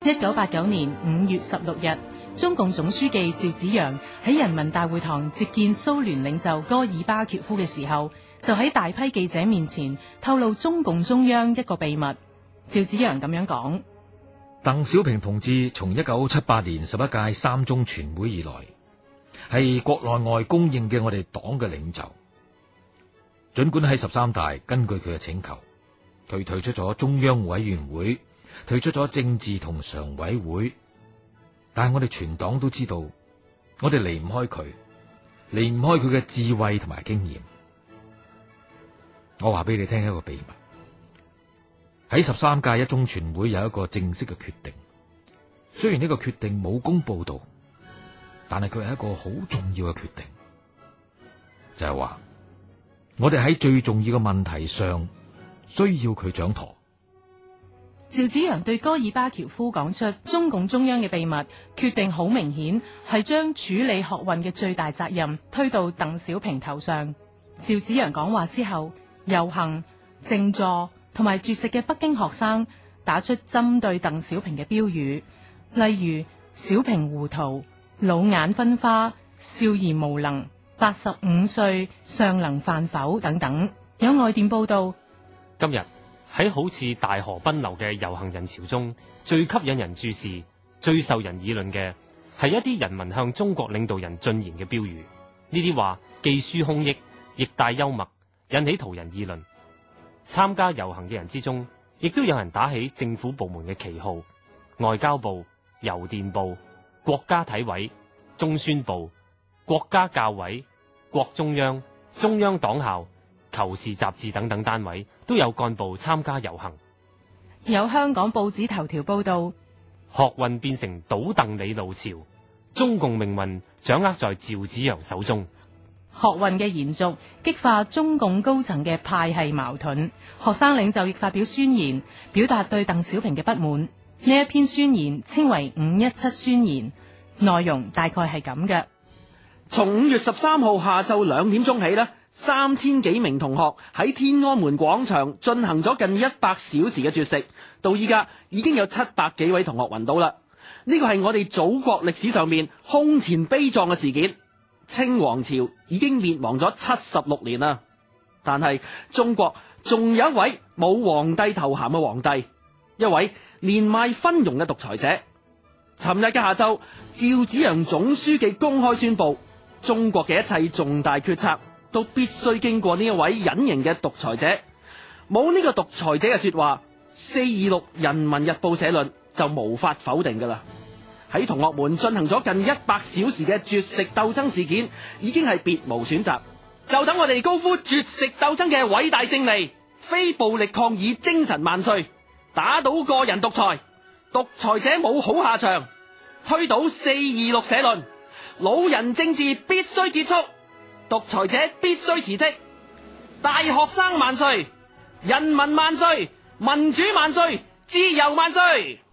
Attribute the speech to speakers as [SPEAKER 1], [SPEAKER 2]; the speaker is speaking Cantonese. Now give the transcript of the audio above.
[SPEAKER 1] 1989年5月16日，中共總書記趙紫陽喺人民大會堂接見蘇聯領袖戈爾巴喬夫嘅時候，就喺大批記者面前透露中共中央一個秘密。趙紫陽咁樣講：
[SPEAKER 2] 鄧小平同志從1978年11屆三中全會以來，係國內外公認嘅我哋黨嘅領袖。盡管喺13大根據佢嘅請求，佢退出咗中央委員會，退出咗政治同常委會，但係我哋全黨都知道，我哋離唔開佢，離唔開佢嘅智慧同埋經驗。我話俾你聽一個秘密，喺13屆一中全會有一個正式嘅決定，雖然呢個決定冇公布到，但係佢係一個好重要嘅決定，就係話我哋喺最重要嘅問題上需要佢掌舵。
[SPEAKER 1] 趙紫陽對戈爾巴喬夫講出中共中央嘅秘密，決定好明顯係將處理學運嘅最大責任推到鄧小平頭上。趙紫陽講話之後，遊行、靜坐同埋絕食嘅北京學生打出針對鄧小平嘅標語，例如小平糊塗、老眼昏花、少兒無能、85歲尚能飯否等等。有外電報道，
[SPEAKER 3] 今日喺好似大河奔流嘅遊行人潮中，最吸引人注視、最受人議論嘅係一啲人民向中國領導人進言嘅標語。呢啲話既抒胸臆，亦帶幽默，引起途人議論。參加遊行嘅人之中，亦都有人打起政府部門嘅旗號，外交部、郵電部、國家體委、中宣部、國家教委、國中央、中央黨校、求是雜誌等等單位都有幹部參加遊行。
[SPEAKER 1] 有香港報紙頭條報道，
[SPEAKER 3] 學運變成倒鄧李路潮，中共命運掌握在趙紫陽手中。
[SPEAKER 1] 學運嘅延續激化中共高層嘅派系矛盾，學生領袖亦發表宣言，表達對鄧小平嘅不滿。呢一篇宣言稱為517宣言，內容大概係咁嘅：
[SPEAKER 4] 從5月13號下晝2點鐘起呢，3000幾名同學喺天安門廣場進行咗近100小時嘅絕食，到依家已經有700幾位同學暈倒啦。呢個係我哋祖國歷史上面空前悲壯嘅事件。清王朝已經滅亡咗76年啦，但係中國仲有一位冇皇帝頭銜嘅皇帝，一位年邁昏庸嘅獨裁者。尋日嘅下晝，趙紫陽總書記公開宣布，中國嘅一切重大決策都必須經過呢一位隱形嘅獨裁者。冇呢個獨裁者嘅說話，426人民日報社論就無法否定噶啦。喺同學們進行咗近100小時嘅絕食鬥爭事件，已經係別無選擇，就等我哋高呼絕食鬥爭嘅偉大勝利，非暴力抗議精神萬歲，打倒個人獨裁，獨裁者冇好下場，推倒426社論，老人政治必須結束，獨裁者必須辭職，大學生萬歲，人民萬歲，民主萬歲，自由萬歲。